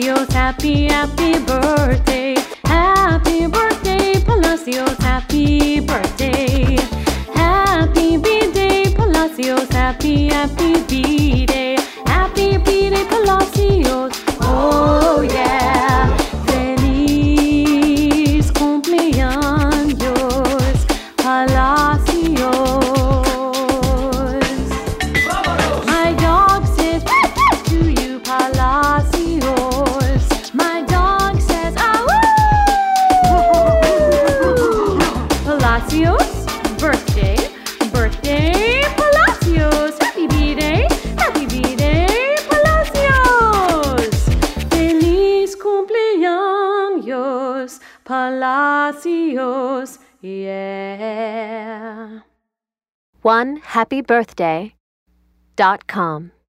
Palacios, happy, happy birthday. Happy birthday, Palacios, happy birthday. Happy B-Day, Palacios, happy, happy B-Day. Happy B-Day, Palacios, oh yeah. Feliz cumpleaños, Palacios. My dog says to you, Palacios. My dog says, Palacios, birthday, birthday, Palacios. Happy B-Day, Palacios. Feliz cumpleaños, Palacios, yeah. OneHappyBirthday.com